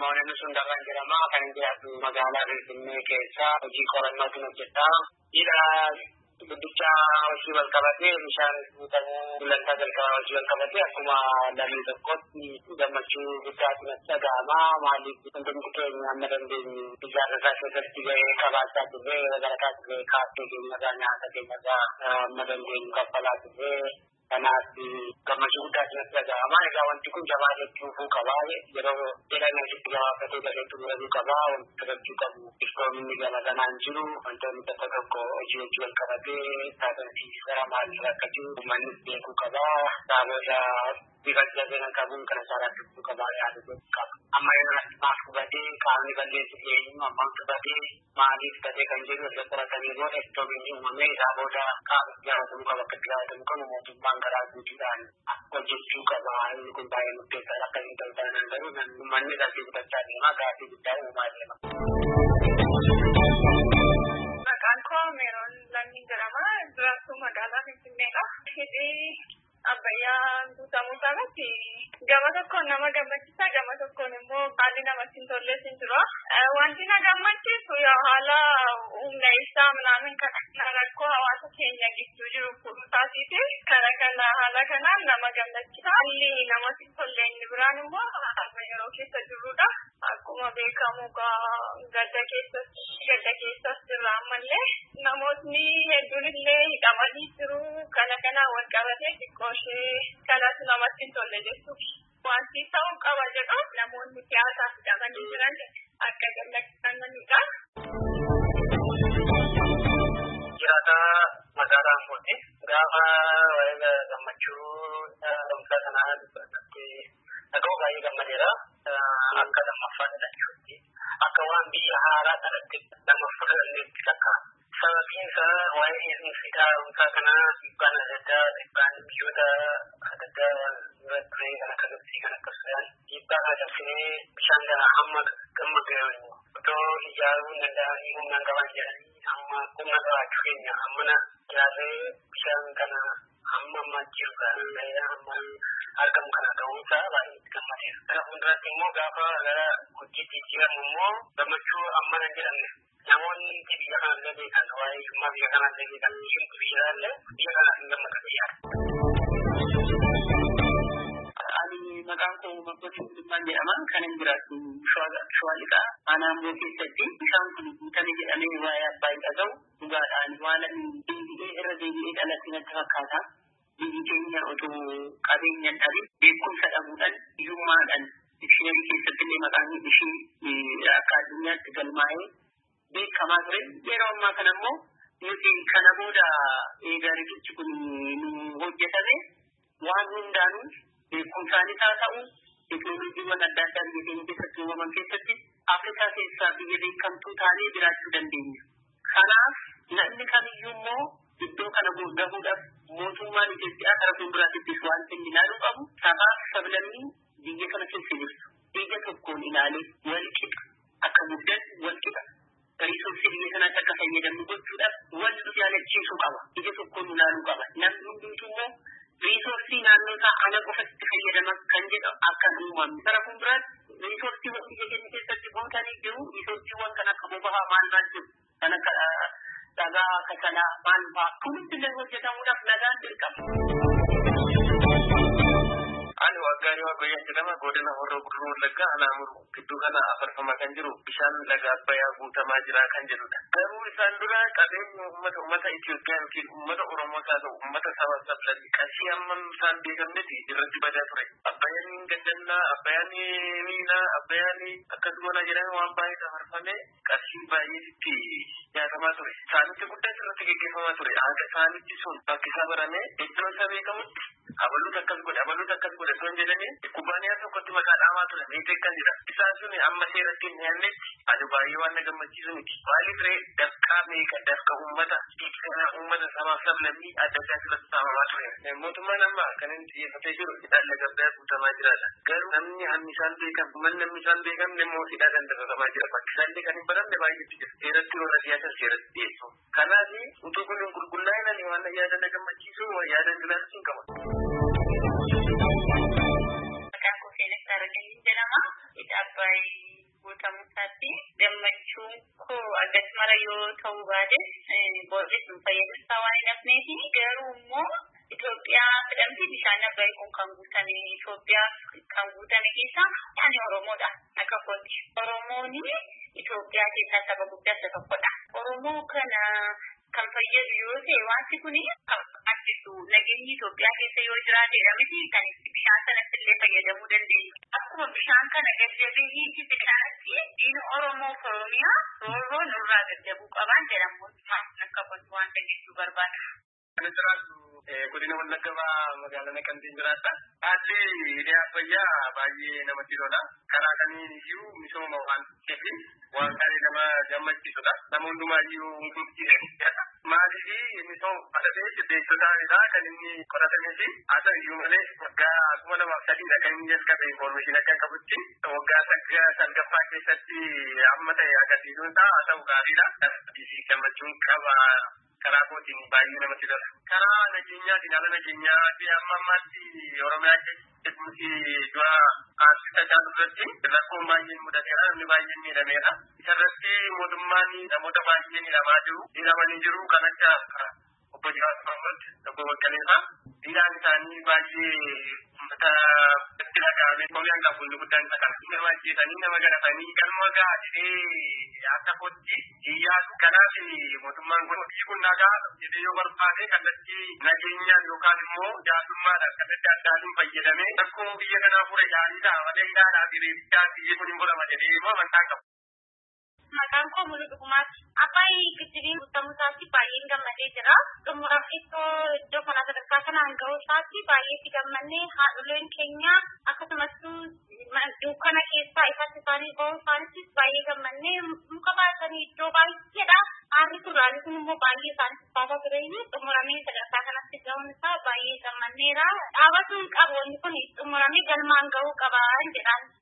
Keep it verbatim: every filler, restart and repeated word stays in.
Maulana Sundaran jedhama kan jiraatu magaalaa Finfinnee keessa hojii qorannootiin hojjedha. Ila guddicha hojii wal qabatee bishaan guutamuu gulantaa jalqabaa hojii wal qabatee akkuma damee tokkotti gammachuu guddaatu natti dhaga'ama. Maaliif wantoonni keenya amma dandeenyu ijaarrataa keessatti gahee qabaachaa turre dabalataa turre kaaffee keenyarraa nyaata keenyarraa amma dandeenyu kaffalaa turre. Kanaaf gammachuu guddaatu natti dhaga'ama. Egaa wanti kun jabaa jechuu qabaa yeroo jedhanii asitti gabaabbatee galeetu godhuu qabaa wanti taphachuu qabu iftoomni gama kanaan jiru wantoonni tokko tokko hojii hojii wal qabatee taasisaa maaliif akka jiru uummannis beekuu qabaa. Saabota bifa jabina qabuun kana saaraachuu qabaa yaaduu qaba. Amma yeroo natti maaf hubatee qaamni balleessu eenyu ammaan hubatee maaliif gatee kan jedhu irra qoratanii booda iftoomni uumamee saabota qaamni jaallatamuu qaba akka jaallatamuu qabu mootummaan karaa guutuudhaan hojjechuu qaba. Inni kun baay'ee murteessaadha. Akka hin ta'u taanaan garuu manni gaaffii guddaa deema gaaffii guddaa uumaa deema. Maqaan koo Meeroon Lammiin jedhama. Jiraattuu magaalaa Finfinneedha. Hidhii Abbayyaa guutamuu isaarratti gama tokkoon nama gammachiisa gama tokkoon immoo haalli namatti hin tollees hin jiru. Wanti na gammachiisu haala humna ibsaa minaamin kan rakkoo hawaasa keenya gidduu jiru kunuunsaatiiti. Kana kana haala kanaan nama gammachiisa. Haalli namatti hin tolle inni biraan immoo yeroo keessa jirrudha. Akkuma beekamu gadda keessas gadda keessas jirra ammallee namootni hedduun illee hidhamanii jiru. Kana kana wal qabatee xiqqooshee kanas namatti hin tolle jechuudha. Wanti ta'uu qaba jedhu namoonni siyaasaaf hidhamanii jiran akka gammachiisanidha. Jiraata magaalaa Finfinnee gaafa waa'ee gammachuu dhuunfaa kanaa dubbatti dhaga'uu baay'ee gammadeera. Akka lammaffaadha jechuutti akka waan biyya haaraa kanatti lammaffaa kanatti takka. Sababiin isaa waa'ee eegumsa dhuunfaa kanaa dhiibbaan adda addaa dhiibbaan biyyoota adda addaa irratti kan akkasitti kan akkasumas dhiibbaa haadamsinee bishaan kana hamma gamma gahu otoo ijaaruu danda'anii humnaan qaban jedhanii amma humna qabaachuu keenya ammana ijaarree bishaan kana hamma ammaa jiru kan amma argamu kana ga'uunsaa baay'ee gammadeera. Kana fuulduratti immoo gaafa gara hojiitti jiramu immoo gammachuu ammana hin jedhamne. Namoonni biyya kanallee beekan waa'ee dhimma biyya kanallee beekan isheen biyyaallee biyya kanaaf hin gammadatu yaada. Ani maqaan koo Makkootii Gulummaan jedhama. Kan hin jiraatu Shawaa Lixaa aanaa Amboo keessatti bishaan kun guutame jedhamee waa'ee Abbaayii dhaga'u dhugaadhaan waan deebi'ee irra deebi'ee dhalatti natti fakkaata. Biyyi keenya otoo qabeenya dhabee beekumsa dhabuudhaan hiyyummaadhaan dikshinarii keessatti illee maqaan ishee akka addunyaatti galmaa'ee beekamaa ture. Yeroo ammaa kana immoo nuti kana booda eegaa riqichi kun nu hojjetame waan hundaanuu beekumsaanis haa ta'u teekinooloojiiwwan adda addaa biyya keenya keessatti uumaman keessatti Afrikaa keessaa biyya beekamtuu taanee jiraachuu dandeenya. Kanaaf namni kamiyyuu immoo iddoo kana gahuudhaaf mootummaan Itoophiyaa karaa fuulduraattis waan inni ilaaluu qabu sabaaf sablammii biyya kana keessa jirtu ija tokkoon ilaalee wal qixa akka guddatu wal qixa. Riisorsi biyya kanaatti akka fayyadamu gochuudhaaf wanti jaalachiisuu qaba. Ija tokkoon ilaaluu qaba. Namni hundumtuu immoo riisorsii naannoo isaa ana qofatti fayyadama kan jedhu akka uumamu. Karaa fuulduraatti riisorsiiwwan biyya keenya keessatti guutanii jiru. Riisorsiiwwan kan akka boba'aa maal maal jiru kan akka dhagaa kasalaa maal fa'aa kunuunsi illee hojjetamuudhaaf nagaan dirqama. Ani waggaanii waggoyyaa jedhama godina Horroo Guduruu Wallaggaa Alaamuru gidduu kana afarfamaa kan jiru bishaan laga Abbayyaa guutamaa jira kan jedhudha. Garuu isaan dura qabeenya uummata uummata Itoophiyaa yookiin uummata Oromoo haa ta'u uummata saba sablatii qarshii amma isaan beekamnetti irratti badaa ture. Abbayyaan gaddannaa, Abbayyaan miinaa, Abbayyaan akkasuma jedhamee waan baay'ee afarfamee qarshii baay'eetti nyaatamaa ture. Saamichi guddaa irratti gaggeeffamaa ture. Haga saamichi sun bakki isaa baramee iddoo isaa beekamutti abaluutu akkas godhe abaluutu akkas godhe osoo hin jedhanii kubbaaniyaa tokkotti maqaa dhaamaa ture miidhee kan jira. Isaan sun amma seeratti hin dhiyaannetti ani baay'ee waan na gammachiisu miti. Maaliif ree dafqaa meeqa dafqa uummata dhiibbaa uummata sabaaf sablammii adda addaa irratti saamamaa ture. Mootummaan amma kan inni xiyyeeffatee jiru hidhaan laga Abbayyaa guutamaa jiraadha. Garuu namni hammi isaan beekan manni namni isaan beekamne immoo hidhaa dandafatamaa jira. Bakki isaallee kan hin baramne baay'eetu jira. Seeratti warra dhiyaatan seeratti dhiyeessu. Kanaaf utuu kun hin qulqullaa'inani waan yaada na gammachiisu yaada jiraachuu qaba. Maqaan koo Seenessaa Raggayyii jedhama. Hidha Abbayii yoo ta'uu baate booddees nu fayyadamsaa waan hin hafneefi garuu immoo Itoophiyaa fidamti bishaan Abbayii kun kan guutame Itoophiyaa kan guutame keessaa ani Oromoodha akka kooti. Oromoon Itoophiyaa keessaa saba guddaa isa tokkodha. Oromoo kana kan fayyadu yoo ta'e wanti kun kan addisu nageenyi Itoophiyaa keessa yoo jiraatedha miti kan bishaan sanatti illee fayyadamuu dandeenya. Akkuma bishaan kana gad-jabee xixiqqaatti diina Oromoo fi Oromiyaa roorroo nurraa gad-jabuu qaban jedhamu akka kooti waan jechuu barbaada. Godina Wallagga magaalaa Naqamteen jiraata. Haati hidhee Abbayyaa baay'ee namatti tola. Karaa kamiin iyyuu misooma waan ta'eef waan gaarii nama gammachiisudha. Nama hundumaayyuu hundumtiidha. Maaliif misooma fadhatee beektota isaa kan inni qoratamee haa ta'u iyyuu malee waggaa kuma lamaaf sadiidha kan inni jalqabe information akka qabutti waggaa salgaffaa keessatti amma ta'e agarsiisuun isaa haa ta'u gaariidha. Gammachuun qaba. Karaa kootiin baay'ee namatti tola. Karaa nageenyaatiin haala nageenyaa fi amma ammaatti Oromiyaa keessatti dura kaasisa jaallu irratti rakkoon baay'een mudateera namni baay'een miidhameera. Isarratti mootummaan namoota baay'ee miidhamaa jiru. Miidhamanii jiru kan akka obbo Jawaar Mohaammed, obbo Baqqaleefa. Miidhaan isaanii baay'ee uummata itti dhaga'amee koomiyaan qabuun guddaan isa kan nama ajjeesanii nama garatanii galma gaadhee akka kootti iyyaatu kanaaf mootummaan kun hojii kun nagaa jedhee yoo barbaade kallattii nageenyaan yookaan immoo jaalummaadhaan kallattii addaatiin fayyadamee rakkoo biyya kanaa fure gaariidha malee hidhaadhaa fi reebichaa biyyi kun hin godhama jedhee immoo amantaa qabu. Maqaan koo Muluu Dhugumaati. Abbayii giddibiin guutamuu isaatti baay'een gammadee jira. Xumuraaf iddoo kana sadarkaa kanaan gahuu isaatti baay'eetti gammannee haadholeen keenya akkasumas dukkana keessaa ifatti isaanii bahuu isaaniittis baay'ee gammannee muka baasanii iddoo baay'eedha. Aarri turaanis immoo baay'ee isaanitti baasaa tureyyuu xumuramee sadarkaa kanatti gahuun isaa baay'ee gammanneera. Dhaabatuun qabu wanti kun xumuramee galmaan gahuu qaba jedhaan.